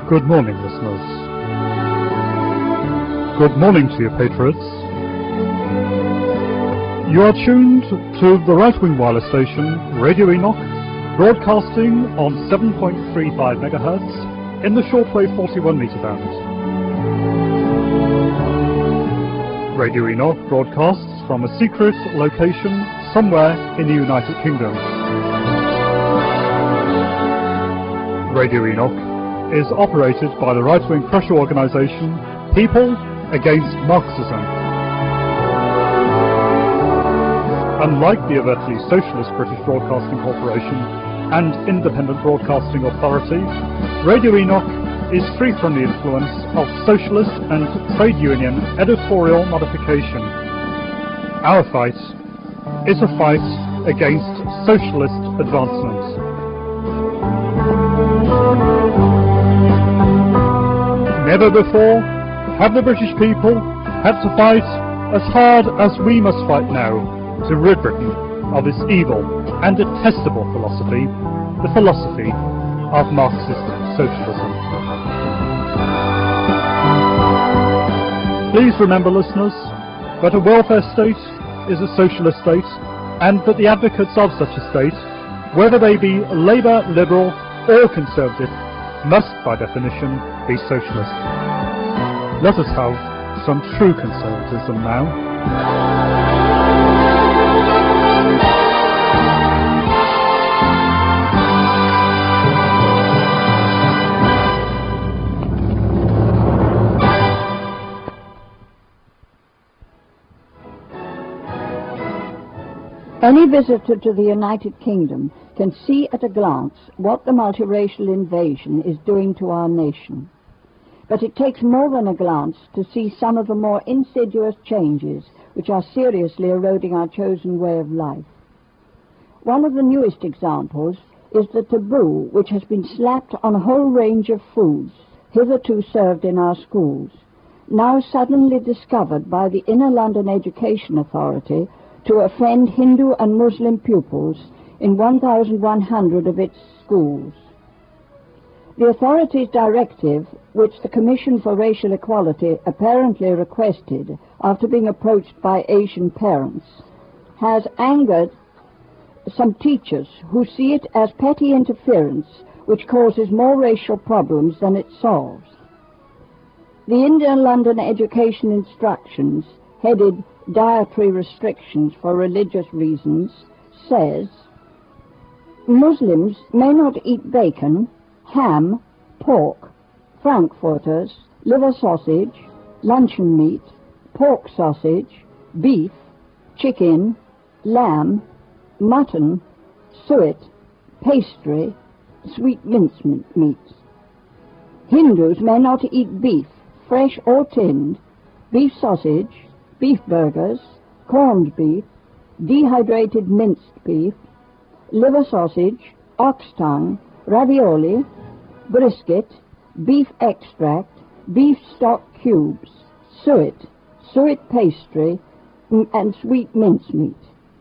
Good morning, listeners. Good morning to you, patriots. You are tuned to the right-wing wireless station, Radio Enoch, broadcasting on 7.35 MHz in the shortwave 41-meter band. Radio Enoch broadcasts from a secret location somewhere in the United Kingdom. Radio Enoch is operated by the right-wing pressure organisation People Against Marxism. Unlike the overtly socialist British Broadcasting Corporation and Independent Broadcasting Authority, Radio Enoch is free from the influence of socialist and trade union editorial modification. Our fight is a fight against socialist advancement. Never before have the British people had to fight as hard as we must fight now to rid Britain of this evil and detestable philosophy, the philosophy of Marxist socialism. Please remember, listeners, that a welfare state is a socialist state, and that the advocates of such a state, whether they be Labour, Liberal or Conservative, must by definition be socialist. Let us have some true conservatism now. Any visitor to the United Kingdom can see at a glance what the multiracial invasion is doing to our nation. But it takes more than a glance to see some of the more insidious changes which are seriously eroding our chosen way of life. One of the newest examples is the taboo which has been slapped on a whole range of foods hitherto served in our schools, now suddenly discovered by the Inner London Education Authority to offend Hindu and Muslim pupils in 1,100 of its schools. The authority's directive, which the Commission for Racial Equality apparently requested after being approached by Asian parents, has angered some teachers who see it as petty interference which causes more racial problems than it solves. The Indian London Education Instructions, headed Dietary Restrictions for Religious Reasons, says, Muslims may not eat bacon, ham, pork, frankfurters, liver sausage, luncheon meat, pork sausage, beef, chicken, lamb, mutton, suet, pastry, sweet mincemeat meats. Hindus may not eat beef, fresh or tinned, beef sausage, beef burgers, corned beef, dehydrated minced beef, liver sausage, ox tongue, ravioli, brisket, beef extract, beef stock cubes, suet, suet pastry, and sweet mincemeat.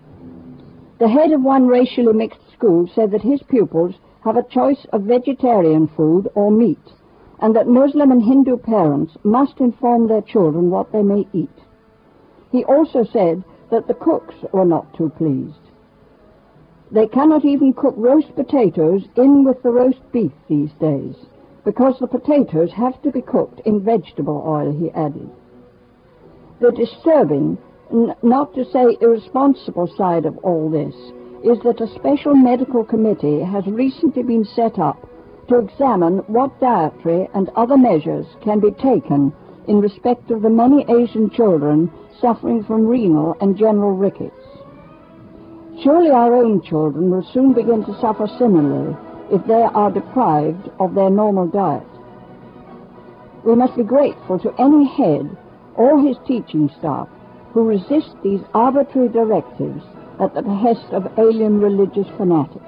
The head of one racially mixed school said that his pupils have a choice of vegetarian food or meat, and that Muslim and Hindu parents must inform their children what they may eat. He also said that the cooks were not too pleased. They cannot even cook roast potatoes in with the roast beef these days, because the potatoes have to be cooked in vegetable oil, he added. The disturbing, not to say irresponsible side of all this is that a special medical committee has recently been set up to examine what dietary and other measures can be taken in respect of the many Asian children suffering from renal and general rickets. Surely our own children will soon begin to suffer similarly if they are deprived of their normal diet. We must be grateful to any head or his teaching staff who resist these arbitrary directives at the behest of alien religious fanatics.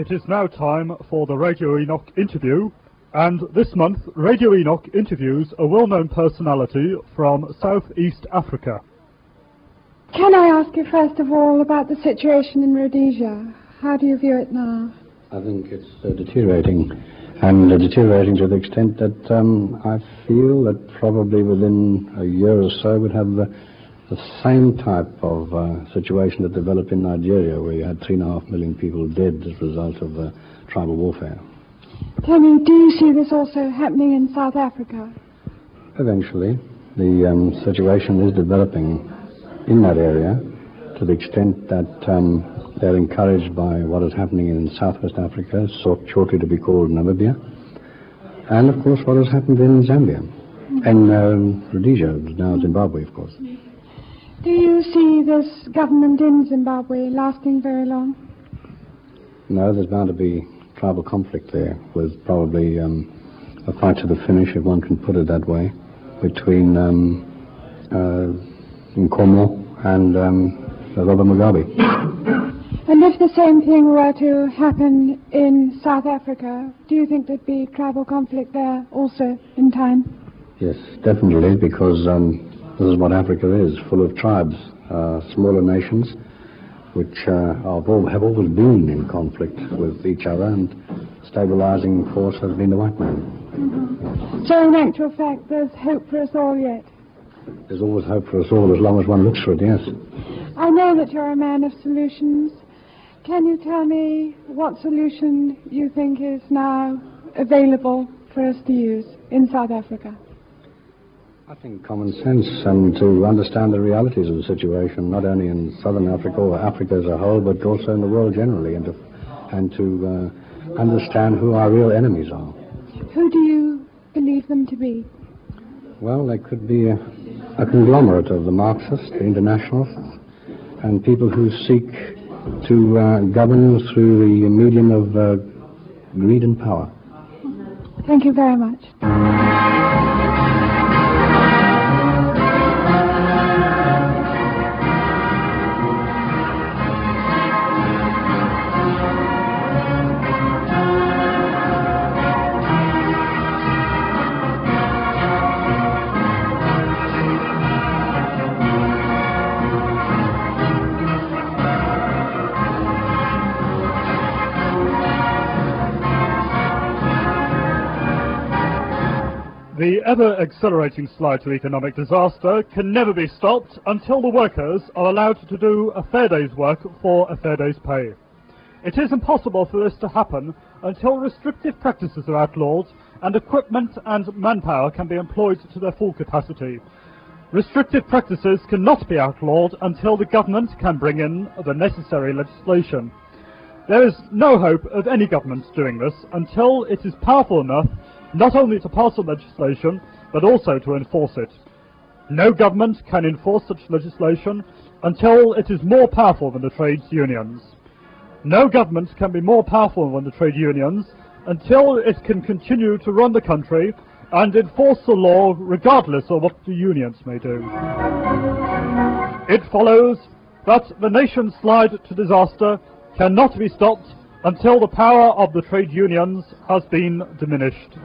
It is now time for the Radio Enoch interview, and this month Radio Enoch interviews a well-known personality from Southeast Africa. Can I ask you first of all about the situation in Rhodesia? How do you view it now? I think it's deteriorating, and deteriorating to the extent that I feel that probably within a year or so we'd have the same type of situation that developed in Nigeria, where you had 3.5 million people dead as a result of tribal warfare. Tell me, do you see this also happening in South Africa? Eventually, the situation is developing in that area to the extent that they're encouraged by what is happening in Southwest Africa, shortly to be called Namibia, and of course what has happened in Zambia, and Rhodesia, now Zimbabwe, of course. Do you see this government in Zimbabwe lasting very long? No, there's bound to be tribal conflict there, with probably a fight to the finish, if one can put it that way, between Nkomo and Robert Mugabe. And if the same thing were to happen in South Africa, do you think there'd be tribal conflict there also in time? Yes, definitely, because this is what Africa is, full of tribes, smaller nations, which have always been in conflict with each other, and stabilizing force has been the white man. Mm-hmm. So in actual fact, there's hope for us all yet? There's always hope for us all, as long as one looks for it, yes. I know that you're a man of solutions. Can you tell me what solution you think is now available for us to use in South Africa? I think common sense, and to understand the realities of the situation, not only in Southern Africa or Africa as a whole, but also in the world generally, and to understand who our real enemies are. Who do you believe them to be? Well, they could be a conglomerate of the Marxists, the internationalists, and people who seek to govern through the medium of greed and power. Thank you very much. The ever-accelerating slide to economic disaster can never be stopped until the workers are allowed to do a fair day's work for a fair day's pay. It is impossible for this to happen until restrictive practices are outlawed and equipment and manpower can be employed to their full capacity. Restrictive practices cannot be outlawed until the government can bring in the necessary legislation. There is no hope of any government doing this until it is powerful enough not only to pass the legislation, but also to enforce it. No government can enforce such legislation until it is more powerful than the trade unions. No government can be more powerful than the trade unions until it can continue to run the country and enforce the law regardless of what the unions may do. It follows that the nation's slide to disaster cannot be stopped until the power of the trade unions has been diminished.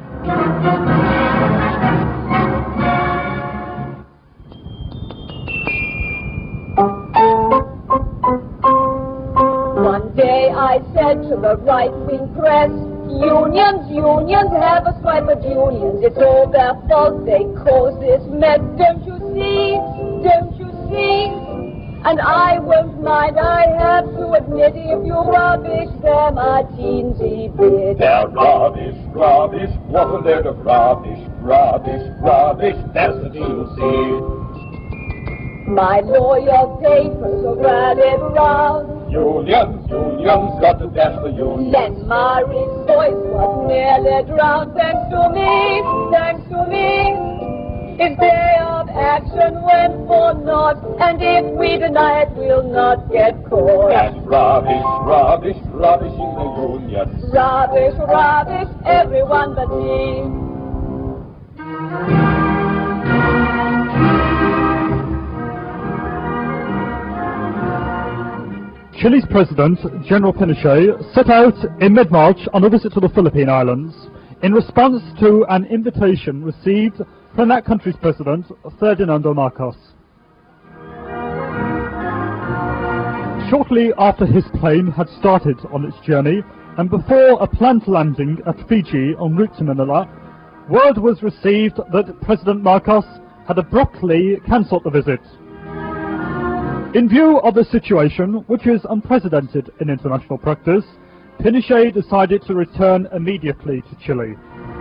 One day I said to the right-wing press, unions have a stripe of unions. It's all their fault, they cause this mess. Don't you see? And I won't mind, I have to admit, if you rubbish them, a teensy bit. They're rubbish, wasn't there the rubbish, that's the DUC. My lawyer papers so rallied round. Unions got to dash the unions. Len Murray's voice was nearly drowned. Thanks to me. His day of action went for naught, and if we deny it, we'll not get caught. That's rubbish in the unions. Rubbish, everyone but me. Chile's President, General Pinochet, set out in mid-March on a visit to the Philippine Islands in response to an invitation received from that country's President, Ferdinando Marcos. Shortly after his plane had started on its journey, and before a planned landing at Fiji en route to Manila, word was received that President Marcos had abruptly cancelled the visit. In view of the situation, which is unprecedented in international practice, Pinochet decided to return immediately to Chile.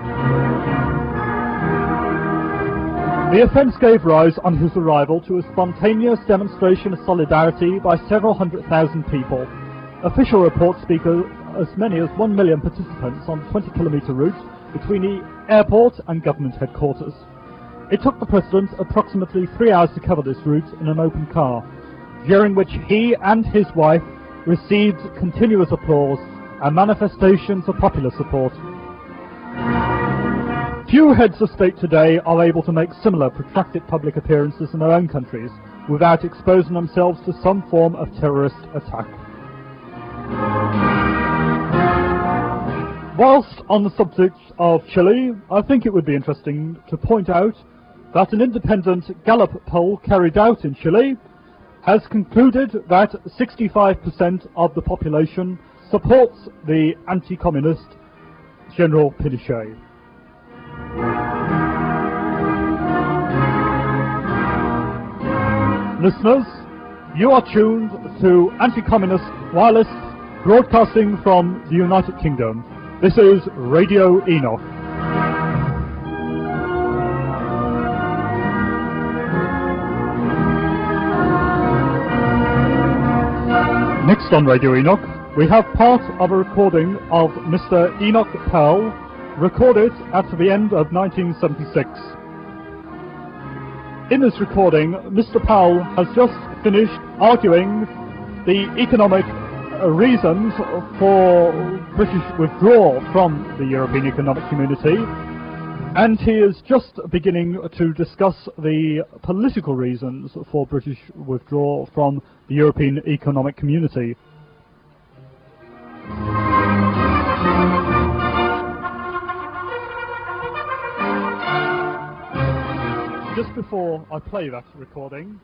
The offence gave rise on his arrival to a spontaneous demonstration of solidarity by several 100,000 people. Official reports speak of as many as 1 million participants on a 20-kilometre route between the airport and government headquarters. It took the President approximately 3 hours to cover this route in an open car, during which he and his wife received continuous applause and manifestations of popular support. Few heads of state today are able to make similar protracted public appearances in their own countries without exposing themselves to some form of terrorist attack. Whilst on the subject of Chile, I think it would be interesting to point out that an independent Gallup poll carried out in Chile has concluded that 65% of the population supports the anti-communist General Pinochet. Listeners, you are tuned to Anti-Communist Wireless, broadcasting from the United Kingdom. This is Radio Enoch. Next on Radio Enoch, we have part of a recording of Mr. Enoch Powell, recorded at the end of 1976. In this recording, Mr. Powell has just finished arguing the economic reasons for British withdrawal from the European Economic Community, and he is just beginning to discuss the political reasons for British withdrawal from the European Economic Community. Just before I play that recording...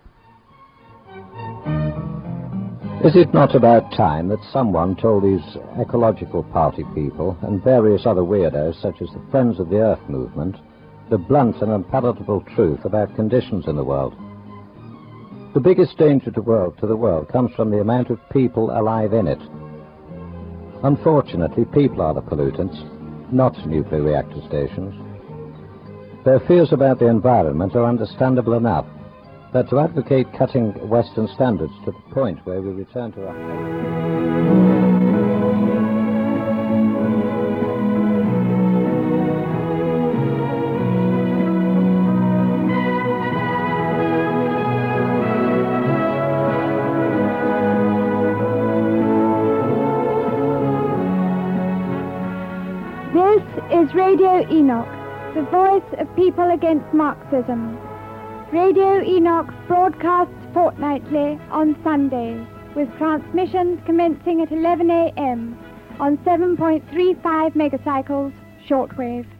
Is it not about time that someone told these ecological party people and various other weirdos, such as the Friends of the Earth movement, the blunt and unpalatable truth about conditions in the world? The biggest danger to the world comes from the amount of people alive in it. Unfortunately, people are the pollutants, not nuclear reactor stations. Their fears about the environment are understandable enough, but to advocate cutting Western standards to the point where we return to our... This is Radio Enoch, the voice of people against Marxism. Radio Enoch broadcasts fortnightly on Sundays, with transmissions commencing at 11 a.m. on 7.35 megacycles shortwave.